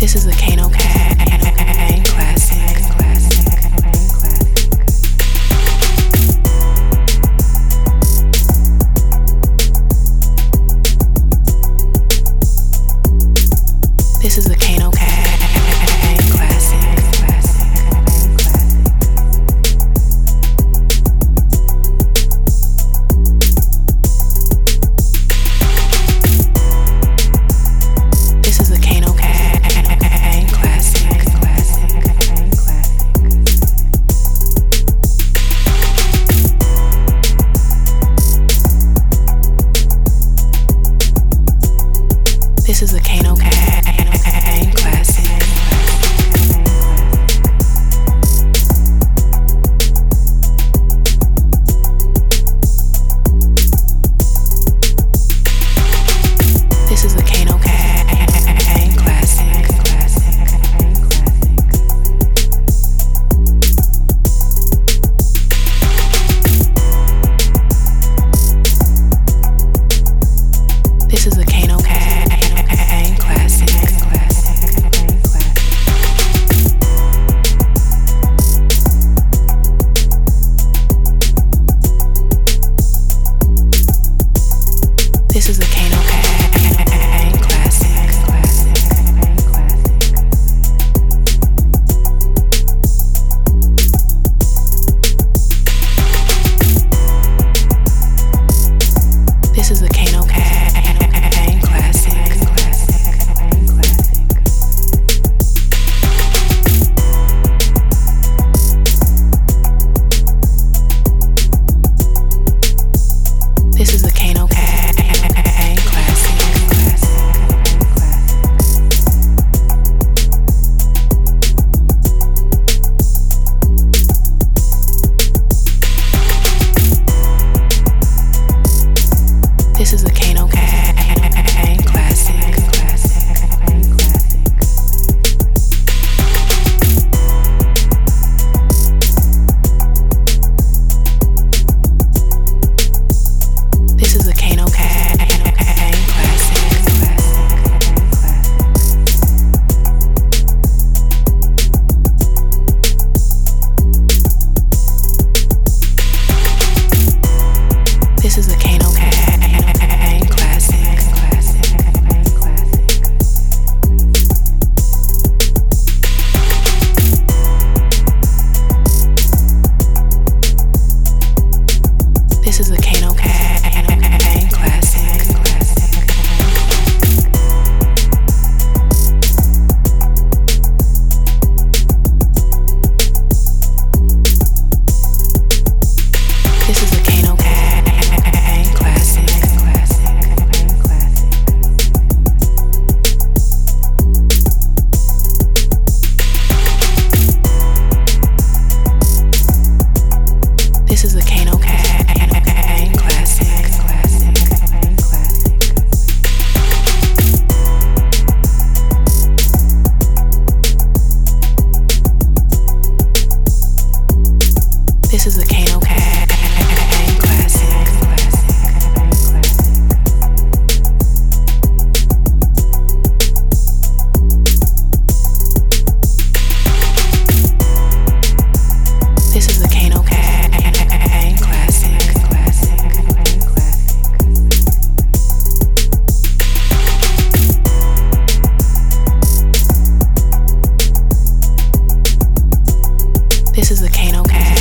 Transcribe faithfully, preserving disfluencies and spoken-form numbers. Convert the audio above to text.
This is a Kano Kang classic. This is a Kano Kang classic. This is a Kano Kang classic. This is a Kano Kang classic. This is a Kano Kang classic. This is a Kano Kang classic. This is a Kano Kang classic. This is a Kano Kang classic. This is a Kano Kang classic. This is a Kano Kang classic. This is a Kano Kang classic. This is a Kano Kang classic. This is a Kano Kang classic. This is a Kano Kang classic. This is a Kano Kang classic. This is a Kano Kang classic. This is a Kano Kang classic. This is a Kano Kang